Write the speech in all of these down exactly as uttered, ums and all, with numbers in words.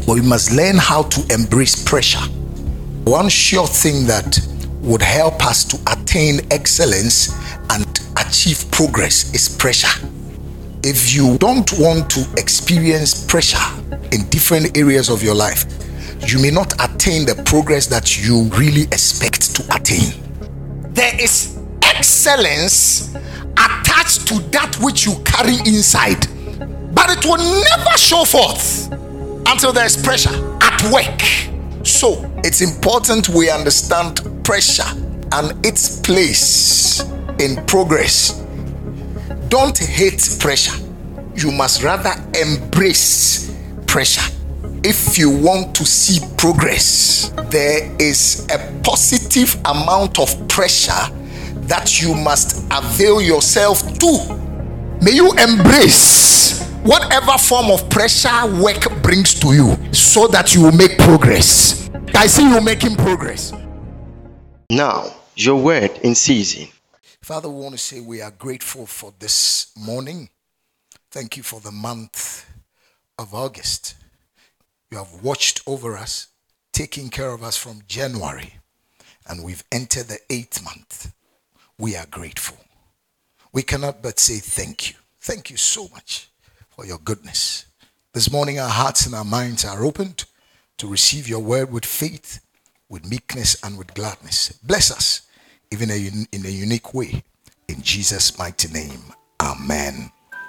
but we must learn how to embrace pressure. One sure thing that would help us to attain excellence and achieve progress is pressure. If you don't want to experience pressure in different areas of your life, you may not attain the progress that you really expect to attain. There is excellence attached to that which you carry inside, but it will never show forth until there is pressure at work. So it's important we understand pressure and its place in progress. Don't hate pressure. You must rather embrace pressure. If you want to see progress, there is a positive amount of pressure that you must avail yourself to. May you embrace whatever form of pressure work brings to you so that you will make progress. I see you making progress. Now, your word in season. Father, we want to say we are grateful for this morning. Thank you for the month of August. You have watched over us, taking care of us from January, and we've entered the eighth month. We are grateful. We cannot but say thank you. Thank you so much for your goodness. This morning our hearts and our minds are opened to receive your word with faith, with meekness, and with gladness. Bless us, even in a unique way. In Jesus' mighty name, amen.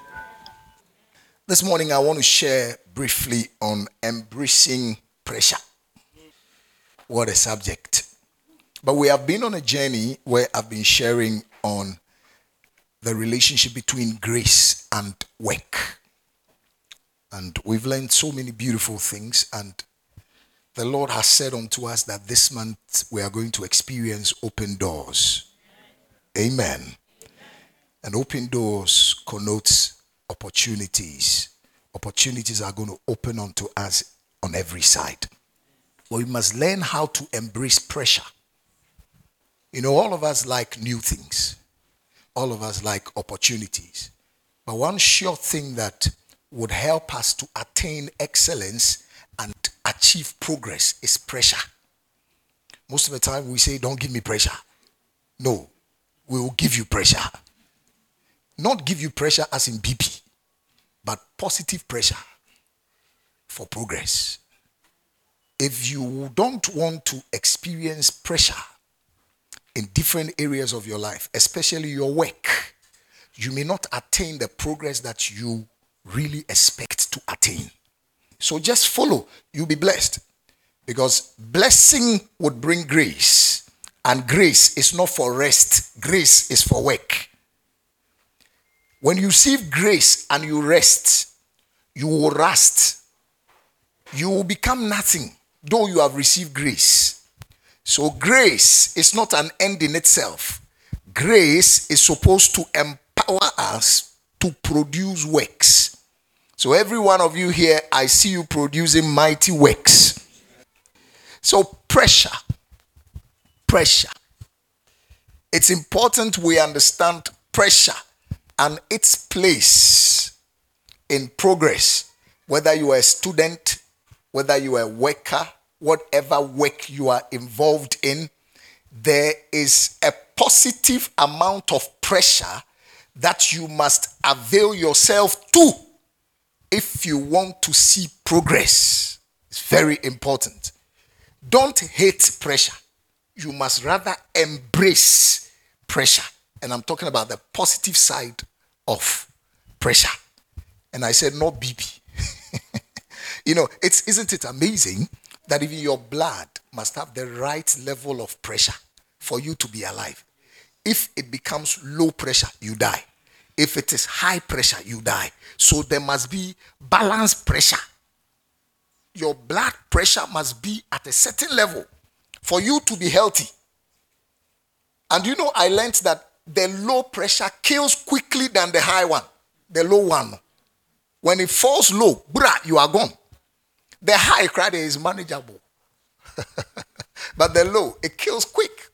This morning I want to share briefly on embracing pressure. What a subject. But we have been on a journey where I've been sharing on the relationship between grace and work. And we've learned so many beautiful things, and the Lord has said unto us that this month we are going to experience open doors. Amen. Amen. And open doors connotes opportunities. Opportunities are going to open unto us on every side. But we must learn how to embrace pressure. You know, all of us like new things. All of us like opportunities. But one sure thing that would help us to attain excellence and achieve progress is pressure. Most of the time we say, don't give me pressure. No, we will give you pressure. Not give you pressure as in B P, but positive pressure for progress. If you don't want to experience pressure in different areas of your life, especially your work, you may not attain the progress that you really expect to attain. So just follow, you'll be blessed. Because blessing would bring grace, and grace is not for rest, grace is for work. When you receive grace and you rest, you will rust. You will become nothing, though you have received grace. So grace is not an end in itself. Grace is supposed to empower us to produce works. So every one of you here, I see you producing mighty works. So pressure, pressure. It's important we understand pressure and its place in progress. Whether you are a student, whether you are a worker, whatever work you are involved in, there is a positive amount of pressure that you must avail yourself to if you want to see progress. It's very important. Don't hate pressure. You must rather embrace pressure. And I'm talking about the positive side of pressure. And I said, not B P. You know, it's isn't it amazing that even your blood must have the right level of pressure for you to be alive. If it becomes low pressure, you die. If it is high pressure, you die. So there must be balanced pressure. Your blood pressure must be at a certain level for you to be healthy. And you know, I learned that the low pressure kills quickly than the high one. The low one. When it falls low, brah, you are gone. The high credit is manageable. But the low, it kills quick.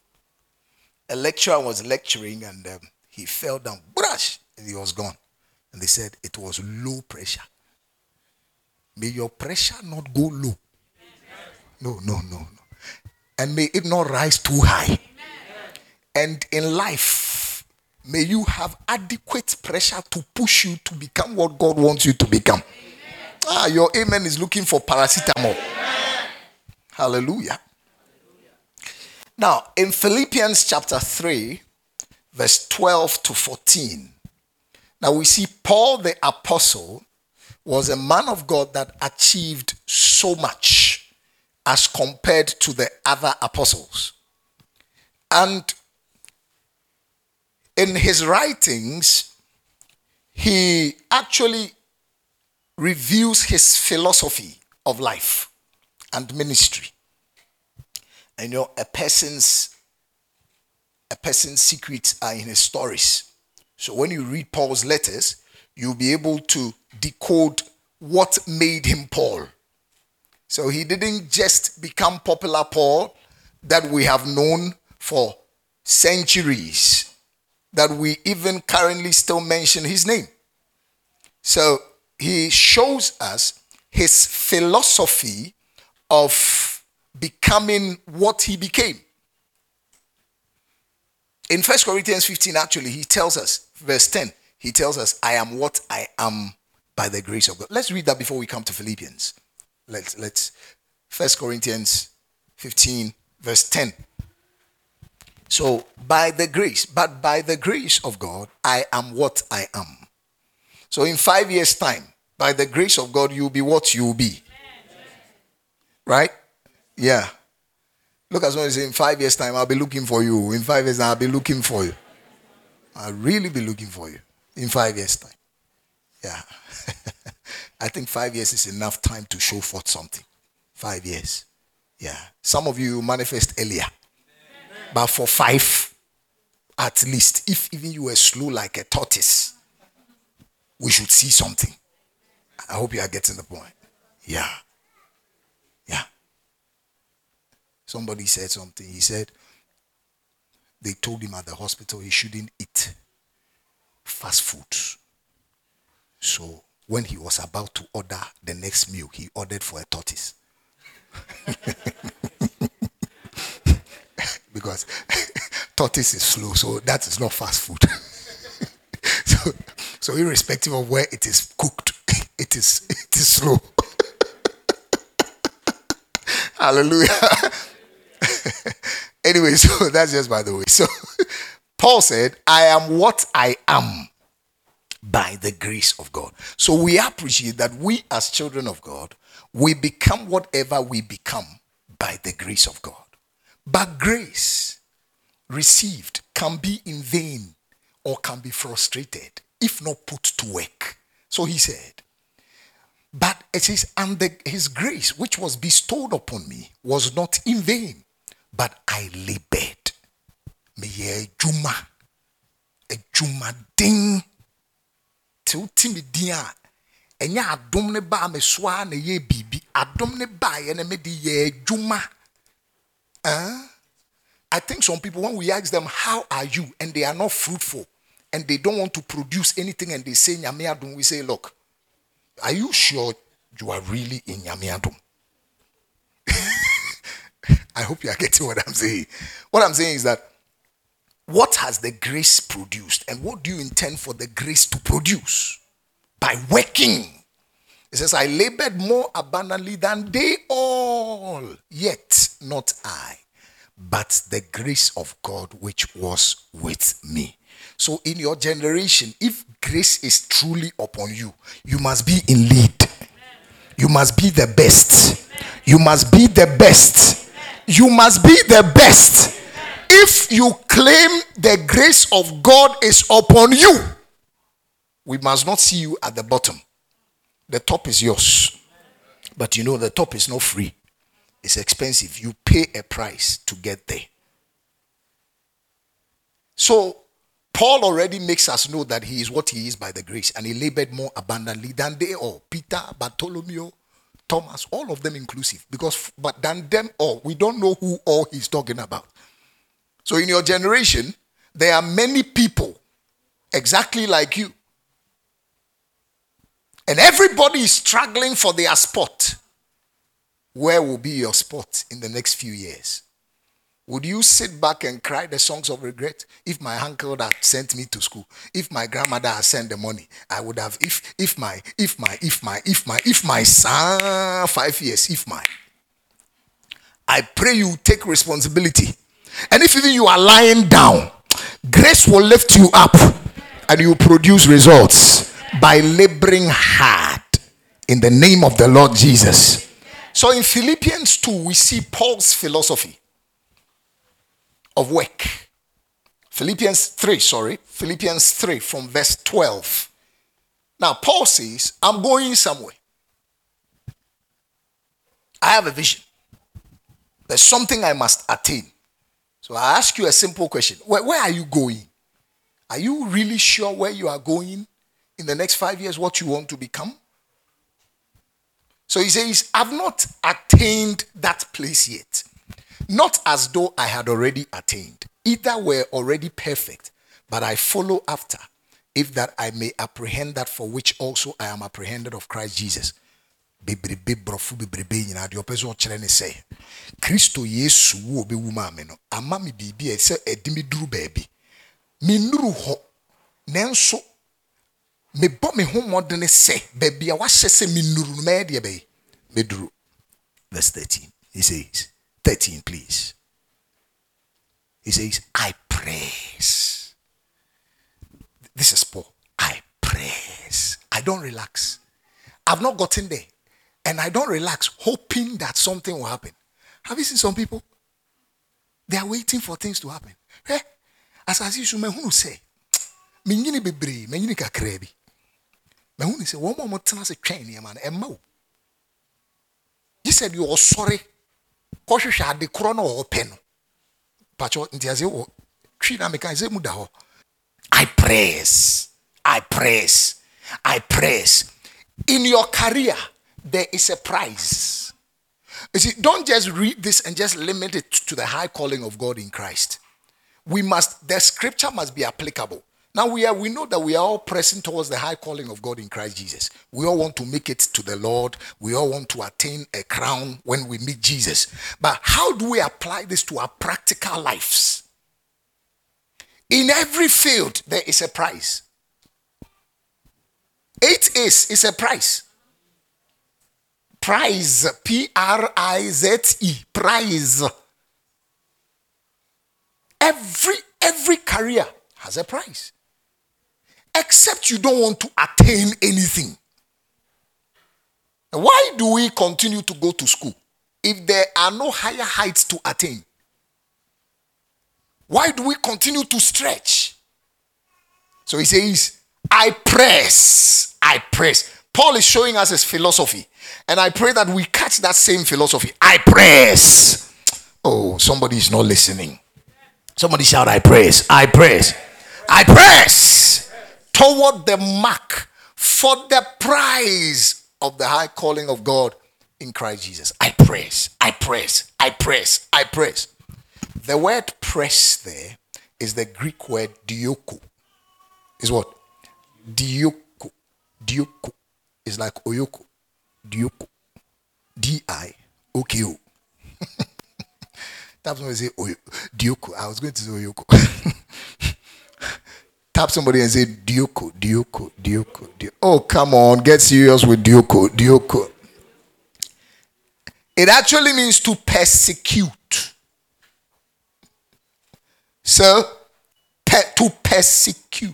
A lecturer was lecturing and um, he fell down, brush, and he was gone. And they said it was low pressure. May your pressure not go low. No, no, no, no. And may it not rise too high. And in life, may you have adequate pressure to push you to become what God wants you to become. Ah, your amen is looking for paracetamol. Hallelujah. Now, in Philippians chapter three, verse twelve to fourteen, now we see Paul the apostle was a man of God that achieved so much as compared to the other apostles. And in his writings, he actually reviews his philosophy of life and ministry. And you know, a person's a person's secrets are in his stories. So when you read Paul's letters, you'll be able to decode what made him Paul. So he didn't just become popular Paul that we have known for centuries, that we even currently still mention his name. So he shows us his philosophy of becoming what he became. In First Corinthians fifteen, actually, he tells us, verse ten, he tells us, I am what I am by the grace of God. Let's read that before we come to Philippians. Let's, let's, First Corinthians fifteen, verse ten. So, by the grace, but by the grace of God, I am what I am. So, in five years' time, by the grace of God, you'll be what you'll be. Right? Yeah. Look at someone saying, in five years' time, I'll be looking for you. In five years' time, I'll be looking for you. I'll really be looking for you. In five years' time. Yeah. I think five years is enough time to show forth something. Five years. Yeah. Some of you manifest earlier. But for five, at least, if even you were slow like a tortoise, we should see something. I hope you are getting the point. Yeah. Yeah. Somebody said something. He said they told him at the hospital he shouldn't eat fast food. So when he was about to order the next meal, he ordered for a tortoise. Because tortoise is slow, so that is not fast food. so, so irrespective of where it is cooked, it is it is slow. Hallelujah. Anyway, so that's just by the way. So Paul said, I am what I am by the grace of God. So we appreciate that we as children of God, we become whatever we become by the grace of God. But grace received can be in vain or can be frustrated if not put to work. So he said, but it says, and the, his grace which was bestowed upon me was not in vain, but I labored. Me ye juma, a juma ding, till Timmy dia, and ya adom ba me swa ne ye bibi, adom ne ba ye ne me di ye juma. Uh, I think some people, when we ask them, how are you? And they are not fruitful and they don't want to produce anything and they say, Nyamiadum, we say, look, are you sure you are really in Nyamiadum? I hope you are getting what I'm saying. What I'm saying is that what has the grace produced and what do you intend for the grace to produce? By working. It says, I labored more abundantly than they all, yet not I, but the grace of God which was with me. So in your generation, if grace is truly upon you, you must be in lead. You must be the best. You must be the best. You must be the best. If you claim the grace of God is upon you, we must not see you at the bottom. The top is yours. But you know the top is not free. It's expensive. You pay a price to get there. So, Paul already makes us know that he is what he is by the grace. And he labored more abundantly than they all. Peter, Bartholomew, Thomas, all of them inclusive. Because, but than them all, we don't know who all he's talking about. So in your generation, there are many people exactly like you. and everybody is struggling for their spot, where will be your spot in the next few years? Would you sit back and cry the songs of regret? If my uncle had sent me to school, if my grandmother had sent the money, I would have, if, if my, if my, if my, if my, if my son, five years, if my. I pray you take responsibility. And if even you are lying down, grace will lift you up and you produce results by laboring hard in the name of the Lord Jesus. So in Philippians two, we see Paul's philosophy of work. Philippians three, sorry. Philippians three from verse twelve. Now, Paul says, I'm going somewhere. I have a vision. There's something I must attain. So I ask you a simple question. Where, where are you going? Are you really sure where you are going in the next five years, what you want to become? So he says, I've not attained that place yet. Not as though I had already attained. Either were already perfect, but I follow after, if that I may apprehend that for which also I am apprehended of Christ Jesus. Bebrebe brofu bebrebe nyina de opeso kire ne se Kristo Yesu wo be wu ma me no ama me bibia se edimi duru baabi me nuru ho nenso me bo me ho modene se baabia wa hye se me nuru no me de be me duru. Verse thirteen, he says, thirteen please. He says, I praise. This is Paul. I praise. I don't relax. I've not gotten there. And I don't relax, hoping that something will happen. Have you seen some people? They are waiting for things to happen. Eh? As I see you, who say, "Mingini bebre, mingini kakrebi." Me who say, "One more time, say train here, man." Emma, you said you are sorry. Cause had the chrono or pen. Pacho ntiaze o twi na meka ze mu da ho. I praise. I praise. I praise. In your career, there is a prize. You see, don't just read this and just limit it to the high calling of God in Christ. We must, the scripture must be applicable. Now we are, we know that we are all pressing towards the high calling of God in Christ Jesus. We all want to make it to the Lord. We all want to attain a crown when we meet Jesus. But how do we apply this to our practical lives? In every field, there is a prize. Eight A's is a prize. Prize. P R I Z E. Prize. Every, every career has a prize. Except you don't want to attain anything. Why do we continue to go to school if there are no higher heights to attain? Why do we continue to stretch? So he says, I press, I press. Paul is showing us his philosophy. And I pray that we catch that same philosophy. I press. Oh, somebody is not listening. Somebody shout, I press, I press, I press toward the mark for the prize of the high calling of God in Christ Jesus. I press, I press, I press, I press. The word press there is the Greek word dioko. Is what? Dioko. Dioko is like oyoko. Dioko. D I O K O. Tap somebody and say Oyo, Dioko. I was going to say Oyoko. Tap somebody and say Dioko, Dioko, Dioko, Dioko. Oh, come on, get serious with Dioko, Dioko. It actually means to persecute. So, per- to persecute.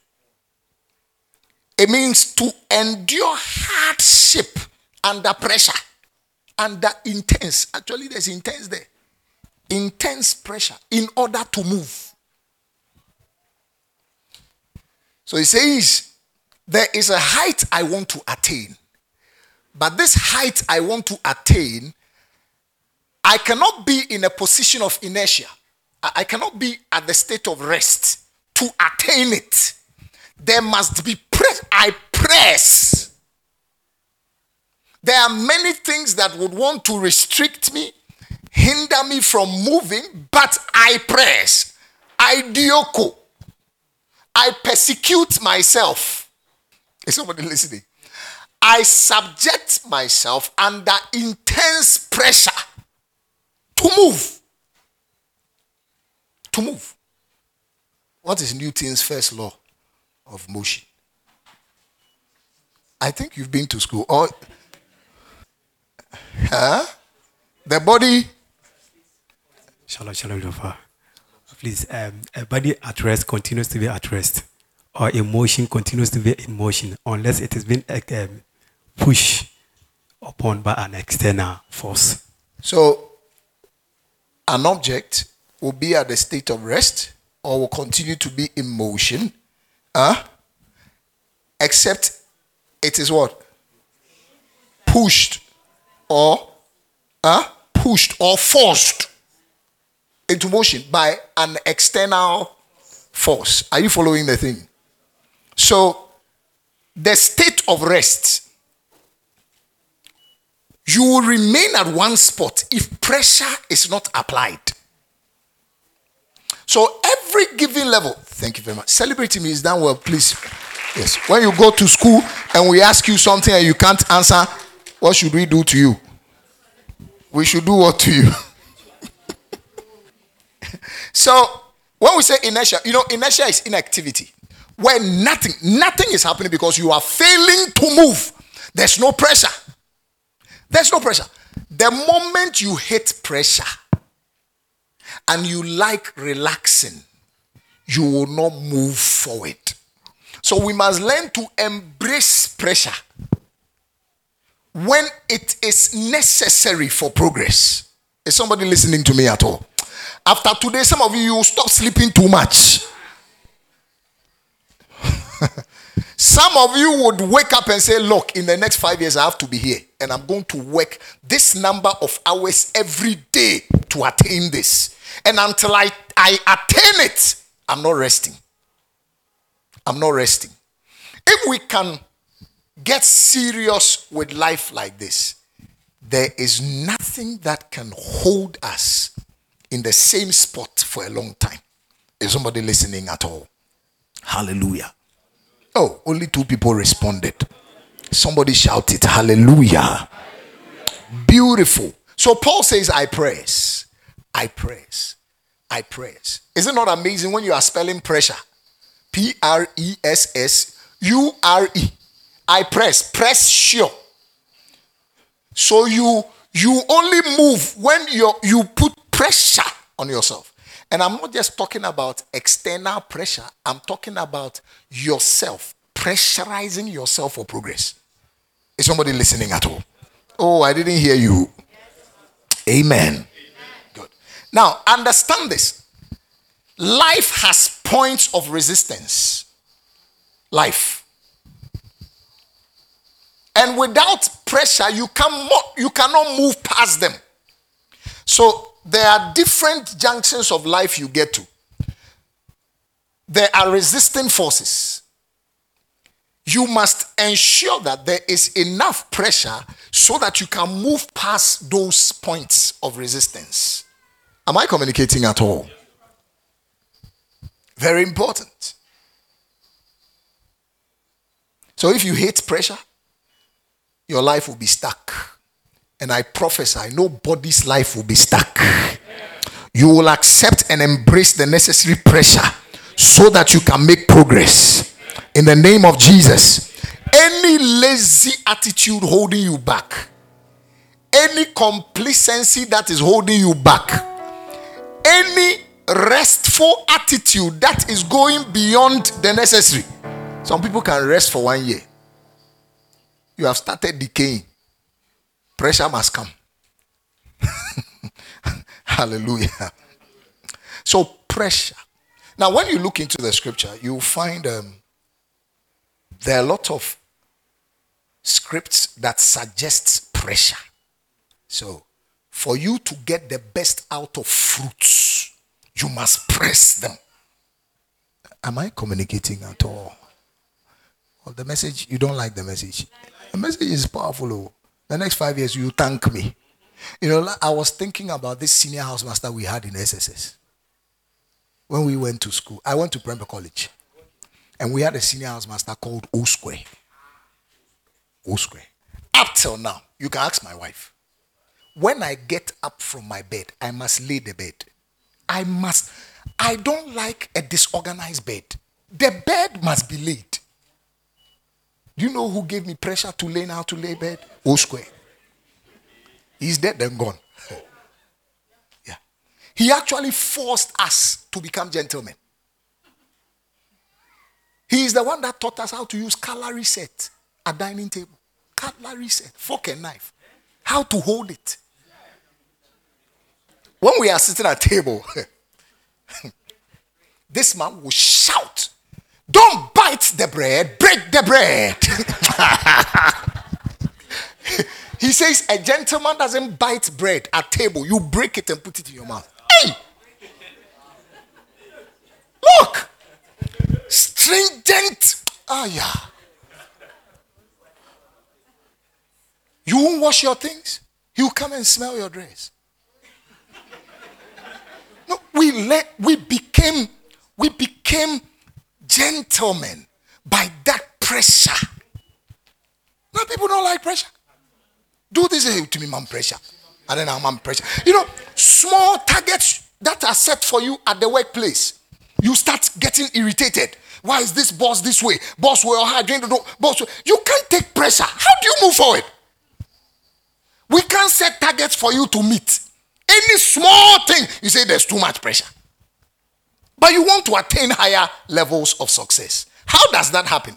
It means to endure hardship under pressure, under intense. Actually, there's intense there. Intense pressure in order to move. So he says, there is a height I want to attain. But this height I want to attain, I cannot be in a position of inertia. I cannot be at the state of rest to attain it. There must be press. I press. There are many things that would want to restrict me, hinder me from moving, but I press. I dioko. I persecute myself. Is somebody listening? I subject myself under intense pressure to move. To move. What is Newton's first law of motion? I think you've been to school. Or, huh? The body. Shalom, shalom, Lofa. Please, um, a body at rest continues to be at rest, or emotion continues to be in motion, unless it has been um, pushed upon by an external force. So, an object will be at the state of rest or will continue to be in motion, huh? Except it is what? Pushed or huh? pushed or forced into motion by an external force. Are you following the thing? So, the state of rest, you will remain at one spot if pressure is not applied. So, every given level, thank you very much. Celebrating me is done well, please. Yes. When you go to school and we ask you something and you can't answer, what should we do to you? We should do what to you? So, when we say inertia, you know, inertia is inactivity. Where nothing, nothing is happening because you are failing to move. There's no pressure. There's no pressure. The moment you hit pressure and you like relaxing, you will not move forward. So we must learn to embrace pressure when it is necessary for progress. Is somebody listening to me at all? After today, some of you, you will stop sleeping too much. Some of you would wake up and say, look, in the next five years, I have to be here. And I'm going to work this number of hours every day to attain this. And until I, I attain it, I'm not resting. I'm not resting. If we can get serious with life like this, there is nothing that can hold us in the same spot for a long time. Is somebody listening at all? Hallelujah. Oh, only two people responded. Somebody shouted, hallelujah. Beautiful. So Paul says, I praise. I praise. I praise. Is it not amazing when you are spelling pressure? P R E S S U R E. I press. Press sure. So you you only move when you you put pressure on yourself. And I'm not just talking about external pressure. I'm talking about yourself, pressurizing yourself for progress. Is somebody listening at all? Oh, I didn't hear you. Amen. Amen. Good. Now, understand this. Life has points of resistance. Life. And without pressure, you, can, you cannot move past them. So, there are different junctions of life you get to. There are resisting forces. You must ensure that there is enough pressure so that you can move past those points of resistance. Am I communicating at all? Very important. So if you hate pressure, your life will be stuck. And I prophesy, nobody's life will be stuck. You will accept and embrace the necessary pressure so that you can make progress. In the name of Jesus. Any lazy attitude holding you back, any complacency that is holding you back, any restful attitude that is going beyond the necessary. Some people can rest for one year. You have started decaying. Pressure must come. Hallelujah. So pressure. Now when you look into the scripture, you'll find um, there are a lot of scripts that suggests pressure. So for you to get the best out of fruits, you must press them. Am I communicating at all? Well, the message, you don't like the message. The message is powerful. Oh. The next five years, you thank me. You know, I was thinking about this senior house master we had in S S S. When we went to school, I went to Prempeh College. And we had a senior house master called O Square. O square. Up till now, you can ask my wife. When I get up from my bed, I must lay the bed. I must. I don't like a disorganized bed. The bed must be laid. Do you know who gave me pressure to learn how to lay bed? O square. He's dead then gone. Yeah. He actually forced us to become gentlemen. He is the one that taught us how to use cutlery set at dining table. Cutlery set, fork and knife. How to hold it. When we are sitting at table, this man will shout, "Don't bite the bread, break the bread." He says a gentleman doesn't bite bread at table. You break it and put it in your mouth. Hey! Look! Stringent. Ah, yeah. You won't wash your things. He will come and smell your dress. No, we let we became we became gentlemen by that pressure. Now people don't like pressure. Do this hey, to me, man, pressure. And then I'm on pressure. You know, small targets that are set for you at the workplace. You start getting irritated. Why is this boss this way? Boss will hard. Boss, you can't take pressure. How do you move forward? We can't set targets for you to meet. Any small thing, you say there's too much pressure. But you want to attain higher levels of success. How does that happen?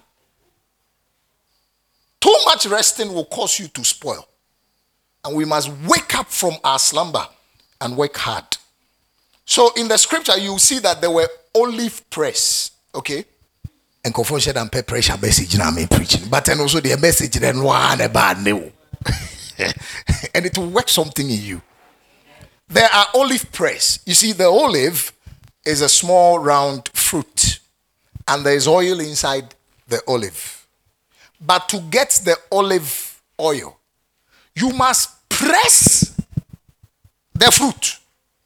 Too much resting will cause you to spoil. And we must wake up from our slumber and work hard. So in the scripture, you see that there were olive press. Okay? And confusion and pressure message now me preaching. But then also the message then one about new. And it will work something in you. There are olive press. You see, the olive is a small round fruit. And there is oil inside the olive. But to get the olive oil, you must press the fruit.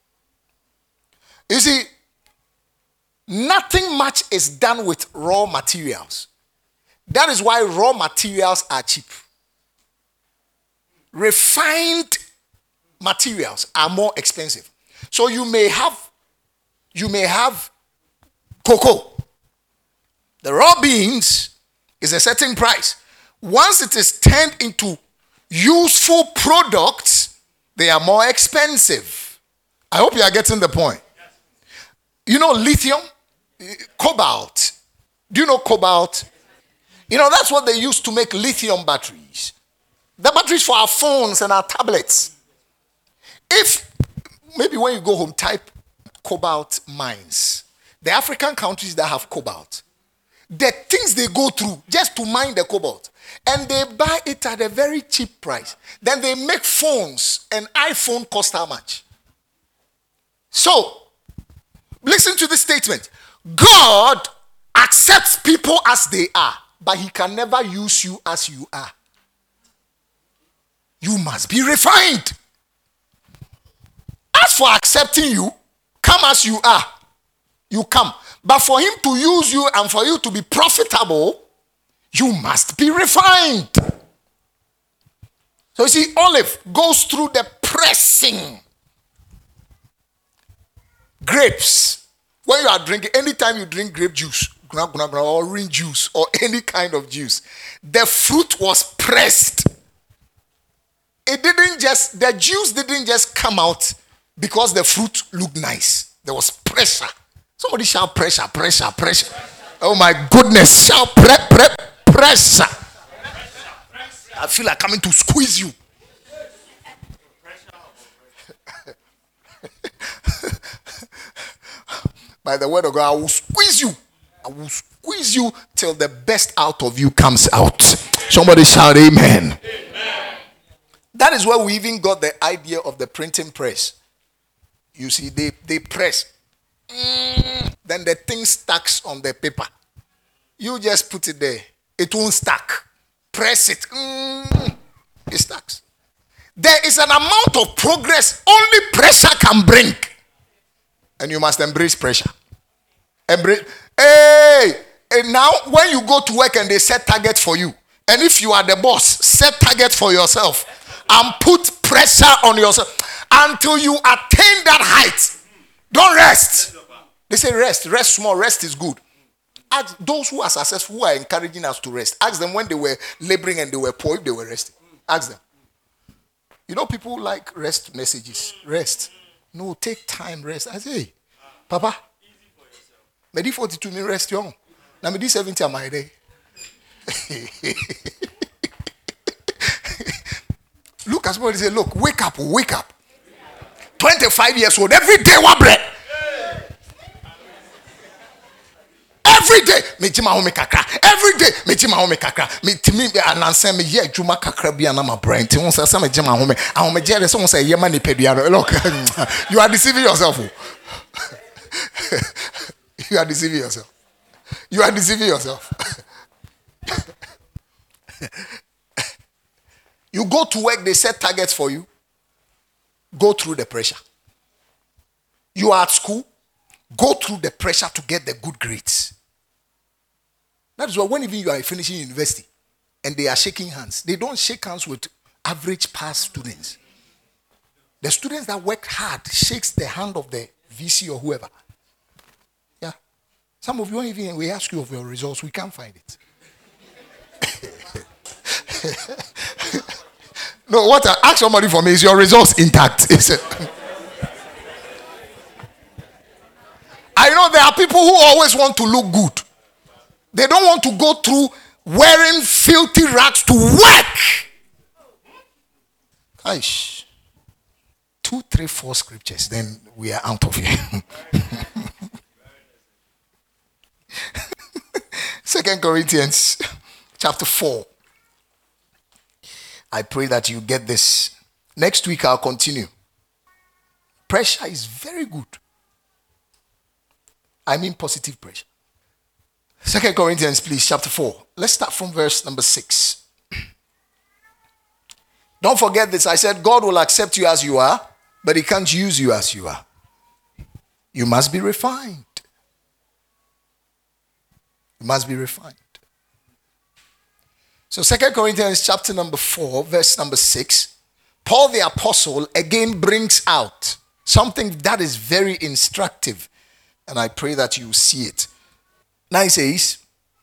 You see, nothing much is done with raw materials. That is why raw materials are cheap. Refined materials are more expensive. So you may have, you may have cocoa. The raw beans is a certain price. Once it is turned into useful products, they are more expensive. I hope you are getting the point. You know lithium, cobalt. Do you know cobalt? You know, that's what they use to make lithium batteries. The batteries for our phones and our tablets. If, maybe when you go home, type cobalt mines. The African countries that have cobalt, the things they go through just to mine the cobalt, and they buy it at a very cheap price. Then they make phones. An iPhone costs how much? So, listen to this statement. God accepts people as they are, but he can never use you as you are. You must be refined. As for accepting you, come as you are. You come. But for him to use you and for you to be profitable, you must be refined. So you see, olive goes through the pressing. Grapes. When you are drinking, anytime you drink grape juice, or orange juice, or any kind of juice, the fruit was pressed. It didn't just, the juice didn't just come out because the fruit looked nice. There was pressure. Somebody shout pressure, pressure, pressure. Oh my goodness, shout pre, pre, pressure. I feel like coming to squeeze you. By the word of God, I will squeeze you. I will squeeze you till the best out of you comes out. Somebody shout amen. Amen. That is where we even got the idea of the printing press. You see, they, they press. Mm, then the thing stacks on the paper. You just put it there. It won't stack. Press it. Mm, it stacks. There is an amount of progress only pressure can bring. And you must embrace pressure. Embrace. Hey! And now when you go to work and they set targets for you, And if you are the boss, set target for yourself and put pressure on yourself until you attain that height. Don't rest. They say rest, rest small, rest is good. Ask those who are successful, who are encouraging us to rest. Ask them when they were laboring and they were poor, if they were resting. Ask them. You know, people like rest messages. Rest. No, take time, rest. I say, hey, Papa, me di forty-two me rest young. Now me di seventy am I day. Look at somebody say, look, wake up, wake up. twenty-five years old, every day one bread. Every day, me jima home kakra. Every day, me jima home kakra. Me timi ananse me ye juma kakra bi anama brain. Ti won say say me jima home. And me jere say won say ye ma ni peduano. Look, you are deceiving yourself. You are deceiving yourself. You are deceiving yourself. You go to work, they set targets for you. Go through the pressure. You are at school, go through the pressure to get the good grades. That is why when even you are finishing university and they are shaking hands, they don't shake hands with average pass students. The students that work hard shakes the hand of the V C or whoever. Yeah. Some of you even, we ask you of your results, we can't find it. No, what I ask somebody for me is your results intact. I know there are people who always want to look good. They don't want to go through wearing filthy rags to work. Aish. Two, three, four scriptures, then we are out of here. Second Corinthians chapter four. I pray that you get this. Next week I'll continue. Pressure is very good. I mean positive pressure. Second Corinthians, please, chapter four. Let's start from verse number six. Don't forget this. I said God will accept you as you are, but he can't use you as you are. You must be refined. You must be refined. So Second Corinthians chapter number four, verse number six. Paul the apostle again brings out something that is very instructive. And I pray that you see it. Now he says,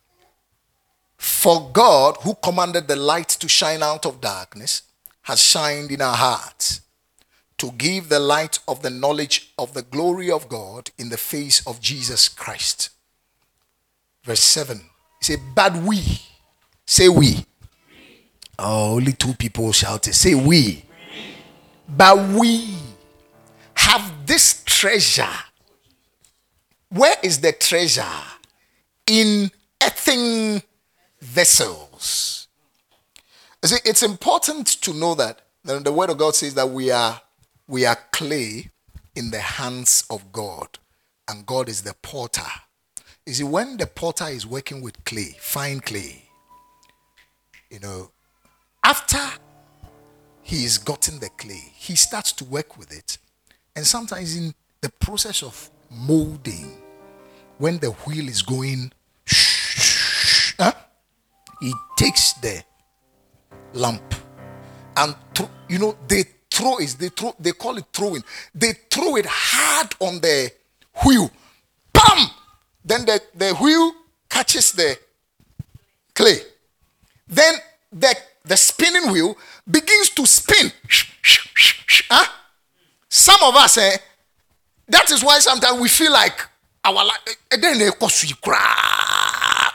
for God who commanded the light to shine out of darkness has shined in our hearts to give the light of the knowledge of the glory of God in the face of Jesus Christ. Verse seven. He said, but we, say we. Oh, only two people shouted. Say we. we. But we have this treasure. Where is the treasure? In earthen vessels. You see, it's important to know that the word of God says that we are we are clay in the hands of God, and God is the potter. You see, when the potter is working with clay, fine clay, you know, after he's gotten the clay, he starts to work with it. And sometimes in the process of molding, when the wheel is going, huh, he takes the lamp and, th- you know, they throw it, they, throw, they call it throwing. They throw it hard on the wheel. Bam! Then the, the wheel catches the clay. Then the, the spinning wheel begins to spin. Huh? Some of us, eh, that is why sometimes we feel like our life, and then they cause we cry.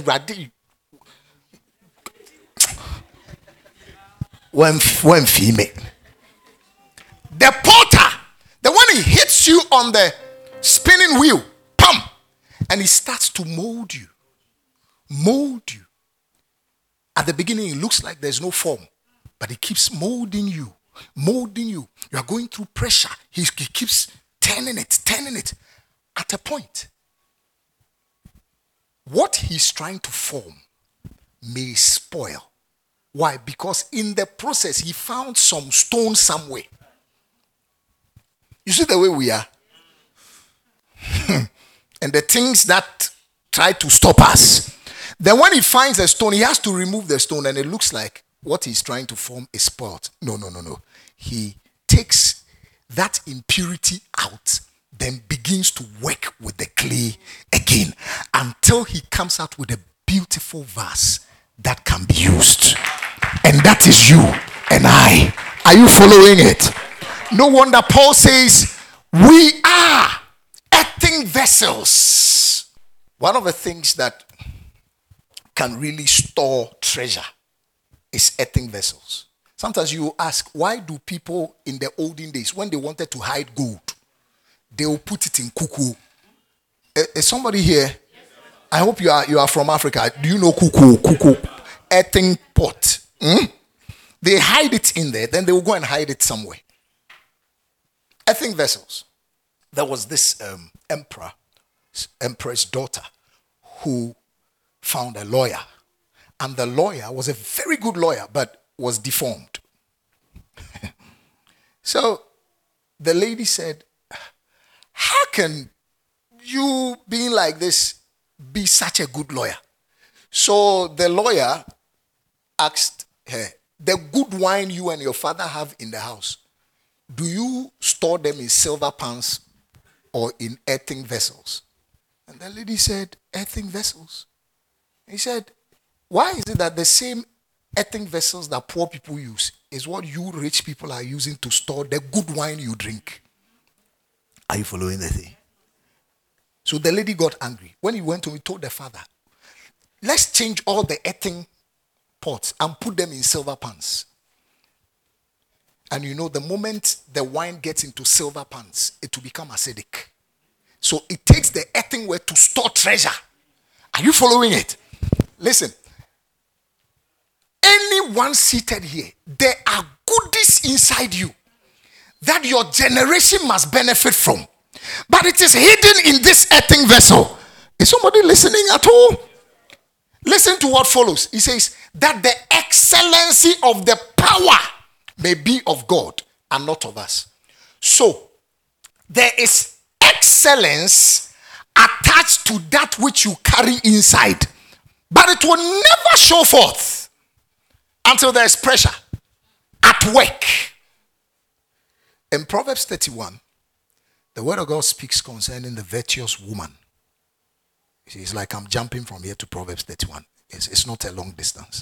When, when female. The potter, the one he hits you on the spinning wheel, pam, and he starts to mold you. Mold you. At the beginning, it looks like there's no form, but he keeps molding you, molding you. You are going through pressure. He, he keeps turning it, turning it. At a point, what he's trying to form may spoil. Why? Because in the process, he found some stone somewhere. You see the way we are? And the things that try to stop us. Then when he finds a stone, he has to remove the stone, and it looks like what he's trying to form is spoiled. No, no, no, no. He takes that impurity out, then begins to work with the clay again until he comes out with a beautiful vase that can be used. And that is you and I. Are you following it? No wonder Paul says, we are earthen vessels. One of the things that can really store treasure is earthen vessels. Sometimes you ask, why do people in the olden days, when they wanted to hide gold, they will put it in kuku? Is somebody here? I hope you are you are from Africa. Do you know kuku? Kuku, earthen pot. Hmm? They hide it in there, then they will go and hide it somewhere. Earthen vessels. There was this um, emperor, emperor's daughter, who found a lawyer. And the lawyer was a very good lawyer, but was deformed. So the lady said, how can you, being like this, be such a good lawyer? So the lawyer asked her, the good wine you and your father have in the house, do you store them in silver pans or in earthen vessels? And the lady said, earthen vessels. He said, why is it that the same earthen vessels that poor people use is what you rich people are using to store the good wine you drink? Are you following the thing? So the lady got angry. When he went to, he told the father, let's change all the earthen pots and put them in silver pans. And you know, the moment the wine gets into silver pans, it will become acidic. So it takes the earthenware to store treasure. Are you following it? Listen. Anyone seated here, there are goodies inside you that your generation must benefit from. But it is hidden in this earthen vessel. Is somebody listening at all? Listen to what follows. He says, that the excellency of the power may be of God and not of us. So, there is excellence attached to that which you carry inside. But it will never show forth until there is pressure at work. In Proverbs thirty-one, the word of God speaks concerning the virtuous woman. It's like I'm jumping from here to Proverbs thirty-one. It's, it's not a long distance.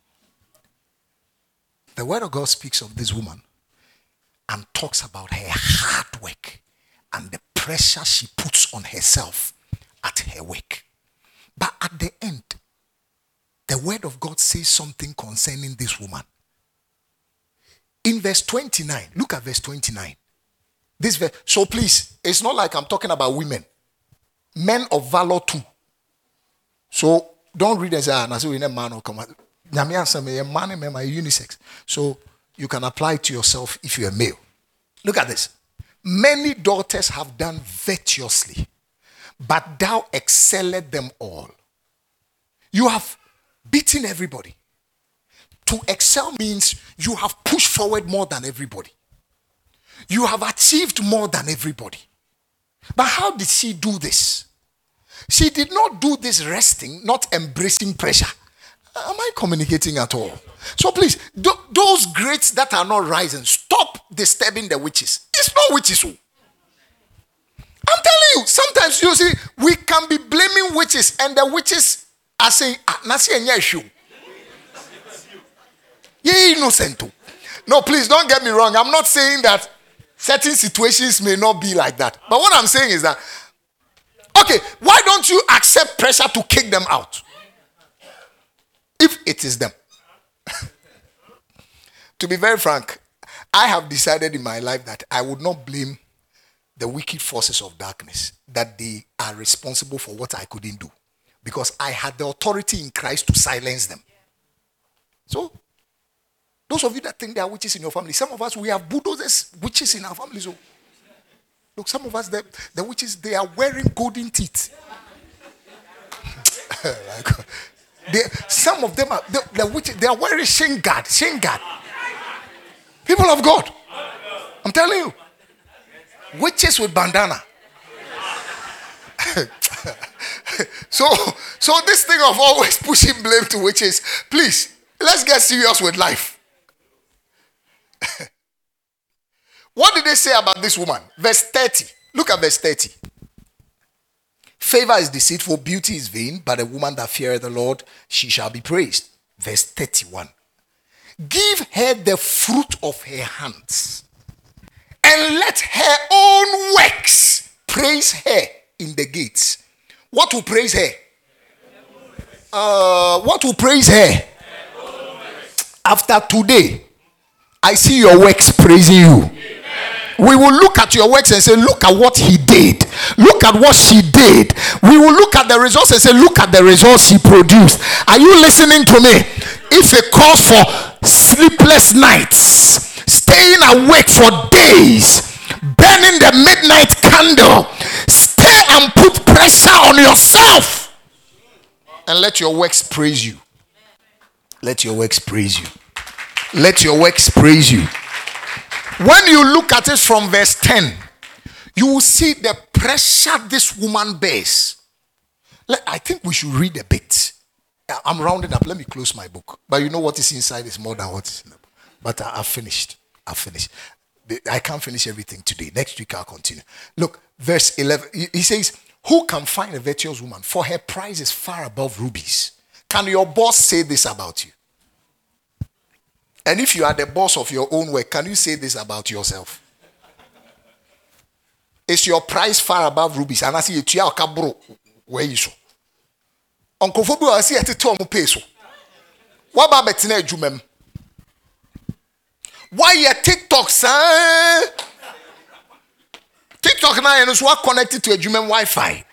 The word of God speaks of this woman and talks about her hard work and the pressure she puts on herself at her work. But at the end, the word of God says something concerning this woman. In verse twenty-nine, look at verse twenty-nine. This verse, so please, it's not like I'm talking about women. Men of valor too. So don't read and say, ah, that's a man or come out. A man and a unisex. So you can apply it to yourself if you're a male. Look at this. Many daughters have done virtuously, but thou excelled them all. You have beaten everybody. To excel means you have pushed forward more than everybody. You have achieved more than everybody. But how did she do this? She did not do this resting, not embracing pressure. Am I communicating at all? So please, th- those grades that are not rising, stop disturbing the witches. It's not witches. I'm telling you, sometimes you see, we can be blaming witches and the witches are saying, ah, nasi enya issue. You're innocent. No, please don't get me wrong. I'm not saying that certain situations may not be like that. But what I'm saying is that, okay, why don't you accept pressure to kick them out? If it is them. To be very frank, I have decided in my life that I would not blame the wicked forces of darkness, that they are responsible for what I couldn't do. Because I had the authority in Christ to silence them. So, those of you that think there are witches in your family, some of us, we have bulldozers, witches in our families. So, look, some of us, the, the witches, they are wearing golden teeth. they, some of them are, the, the witches, they are wearing shin guard, shin guard. People of God, I'm telling you, witches with bandana. So, so this thing of always pushing blame to witches, please, let's get serious with life. What did they say about this woman? Verse thirty. Look at verse thirty. Favor is deceitful, beauty is vain, but a woman that feareth the Lord, she shall be praised. Verse thirty-one. Give her the fruit of her hands, and let her own works praise her in the gates. What will praise her? Uh, what will praise her? After today, I see your works praising you. We will look at your works and say, look at what he did. Look at what she did. We will look at the results and say, look at the results she produced. Are you listening to me? If it calls for sleepless nights, staying awake for days, burning the midnight candle, stay and put pressure on yourself. And let your works praise you. Let your works praise you. Let your works praise you. When you look at it from verse ten, you will see the pressure this woman bears. I think we should read a bit. I'm rounding up. Let me close my book. But you know what is inside is more than what is in the book. But I've finished. I've finished. I can't finish everything today. Next week I'll continue. Look, verse eleven. He says, who can find a virtuous woman? For her price is far above rubies. Can your boss say this about you? And if you are the boss of your own work, can you say this about yourself? Is your price far above rubies? And I see you are kabro. Where you so? Uncle Fobu, I see at Tom peso. What about Bettina Jumem? Why your TikTok, sir? TikTok now is what connected to a Jumem Wi-Fi.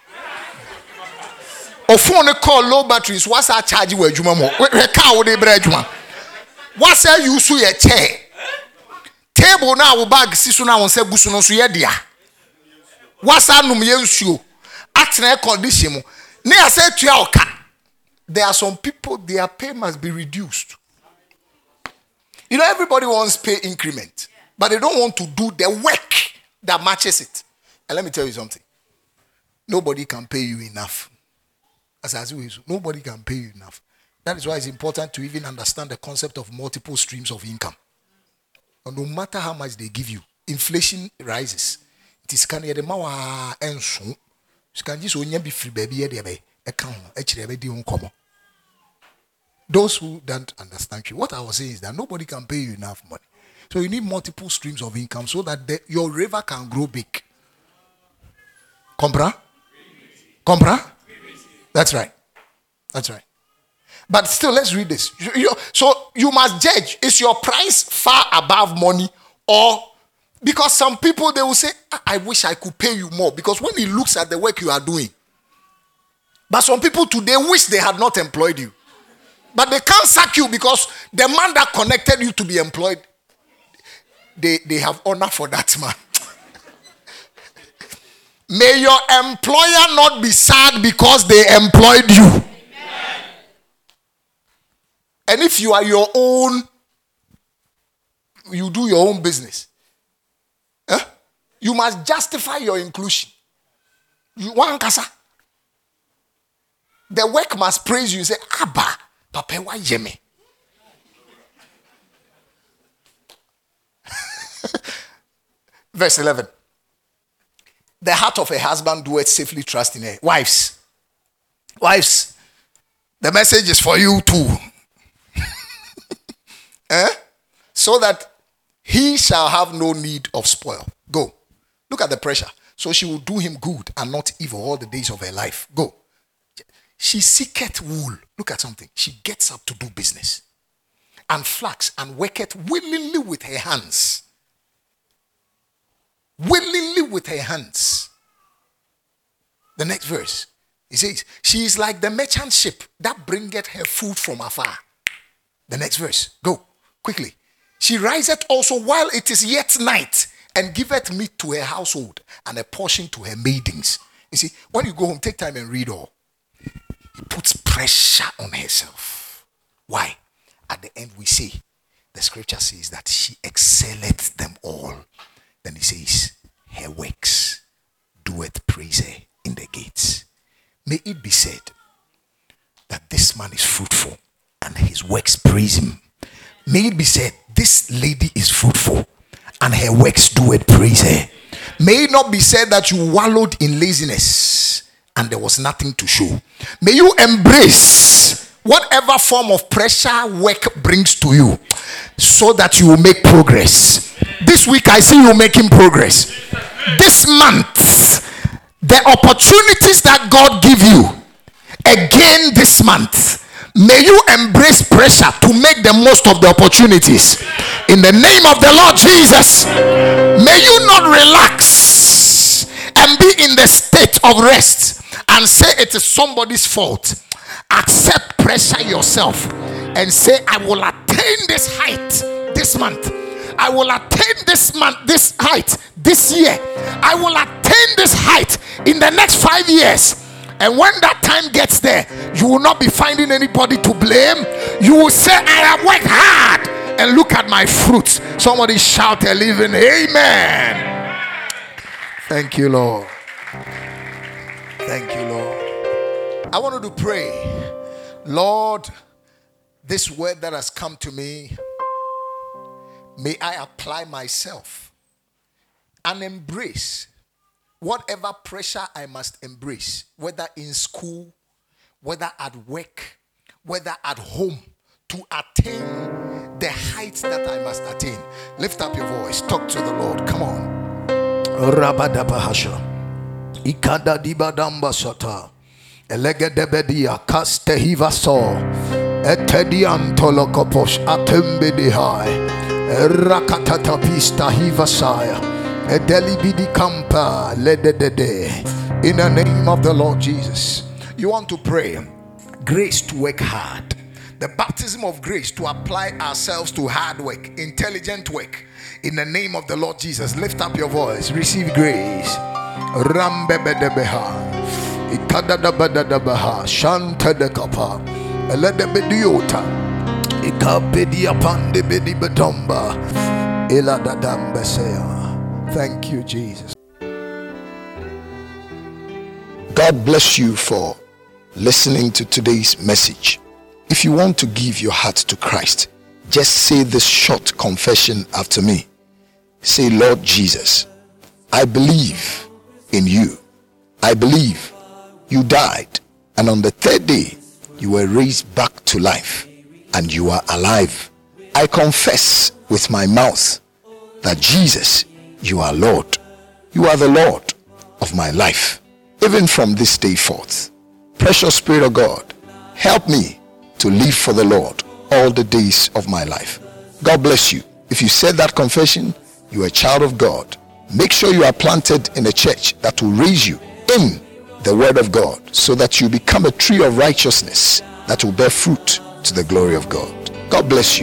Or phone call low batteries. What's our charge with Jumem? Where car would they bread Jumem? What's that you see a chair? Table now bag sisu na won se gusu no so ye dia. What's that num ye nsuo? Atena condition mu. Ne ase tua oka. There are some people their pay must be reduced. You know everybody wants pay increment, but they don't want to do the work that matches it. And let me tell you something. Nobody can pay you enough. As I say, nobody can pay you enough. That is why it's important to even understand the concept of multiple streams of income. And no matter how much they give you, inflation rises. It is can the mawa and so you can just only be free baby account actually. Those who don't understand you, what I was saying is that nobody can pay you enough money. So you need multiple streams of income so that the, your river can grow big. Compra? Compra? That's right. That's right. But still, let's read this. You, you, so you must judge. Is your price far above money? Or because some people, they will say, I wish I could pay you more. Because when he looks at the work you are doing. But some people today wish they had not employed you. But they can't sack you because the man that connected you to be employed, they, they have honor for that man. May your employer not be sad because they employed you. And if you are your own, you do your own business, eh? You must justify your inclusion. You want kasa. The work must praise you. You say, Abba, Papa, why yeme? Verse eleven. The heart of a husband doeth safely trust in her. Wives. Wives. The message is for you too. Eh? So that he shall have no need of spoil. Go. Look at the pressure. So she will do him good and not evil all the days of her life. Go. She seeketh wool. Look at something. She gets up to do business. And flax and worketh willingly with her hands. Willingly with her hands. The next verse. He says, she is like the merchant ship that bringeth her food from afar. The next verse. Go. Quickly. She riseth also while it is yet night and giveth meat to her household and a portion to her maidens. You see, when you go home, take time and read all. He puts pressure on herself. Why? At the end we see, the scripture says that she excelleth them all. Then he says, her works doeth praise her in the gates. may it be said that this man is fruitful and his works praise him. May it be said, this lady is fruitful and her works do it praise her. May it not be said that you wallowed in laziness and there was nothing to show. May you embrace whatever form of pressure work brings to you so that you will make progress. This week I see you making progress. This month, the opportunities that God give you again this month, may you embrace pressure to make the most of the opportunities. In the name of the Lord Jesus, may you not relax and be in the state of rest and say it is somebody's fault. Accept pressure yourself and say, I will attain this height this month. I will attain this month, this height this year. I will attain this height in the next five years. And when that time gets there, you will not be finding anybody to blame. You will say, I have worked hard and look at my fruits. Somebody shout a living amen. Thank you, Lord. Thank you, Lord. I wanted to pray, Lord, this word that has come to me, may I apply myself and embrace whatever pressure I must embrace, whether in school, whether at work, whether at home, to attain the heights that I must attain. Lift up your voice. Talk to the Lord. Come on. Rabadabahasha. Ikada dibadamba sata. Elegedebedia kastehiva so. Etedian tolokoposh atembedihai. Rakatata pista hivasaya. In the name of the Lord Jesus, you want to pray grace to work hard, the baptism of grace to apply ourselves to hard work, intelligent work. In the name of the Lord Jesus, lift up your voice, receive grace. Rambebedebeha ikadadabadadabaha shantadekapa eledebediota ikapedia pandebedibedamba eladadambesea. Thank you, Jesus. God bless you for listening to today's message. If you want to give your heart to Christ, just say this short confession after me. Say, Lord Jesus, I believe in you. I believe you died, and on the third day you were raised back to life, and you are alive. I confess with my mouth that Jesus, you are Lord. You are the Lord of my life, even from this day forth. Precious Spirit of God, help me to live for the Lord all the days of my life. God bless you. If you said that confession, you are a child of God. Make sure you are planted in a church that will raise you in the word of God, so that you become a tree of righteousness that will bear fruit to the glory of God. God bless you.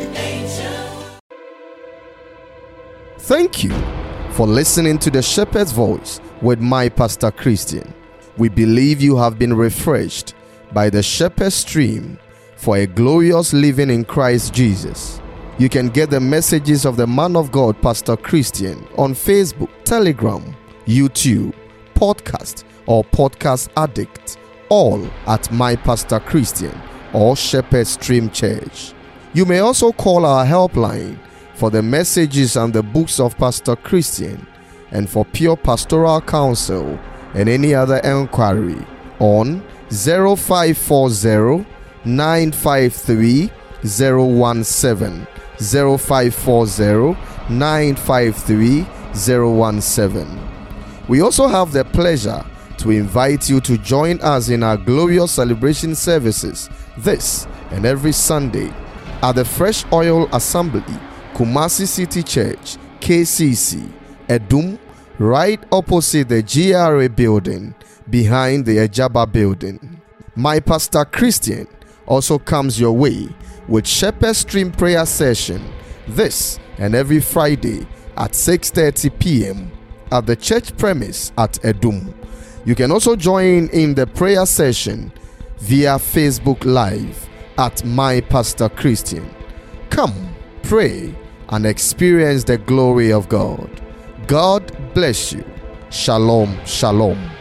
Thank you for listening to the Shepherd's Voice with my Pastor Christian. We believe you have been refreshed by the Shepherd's Stream for a glorious living in Christ Jesus. You can get the messages of the man of God, Pastor Christian, on Facebook, Telegram, YouTube, podcast, or Podcast Addict, all at My Pastor Christian or Shepherd's Stream Church. You may also call our helpline for the messages and the books of Pastor Christian, and for pure pastoral counsel and any other enquiry on zero five four zero, nine five three, zero one seven, zero five four zero, nine five three, zero one seven. We also have the pleasure to invite you to join us in our glorious celebration services this and every Sunday at the Fresh Oil Assembly, Kumasi City Church, K C C, Edum, right opposite the G R A building, behind the Ejaba building. My Pastor Christian also comes your way with Shepherd's Stream prayer session this and every Friday at six thirty p.m. at the church premise at Edum. You can also join in the prayer session via Facebook Live at My Pastor Christian. Come, pray, and experience the glory of God. God bless you. Shalom, shalom.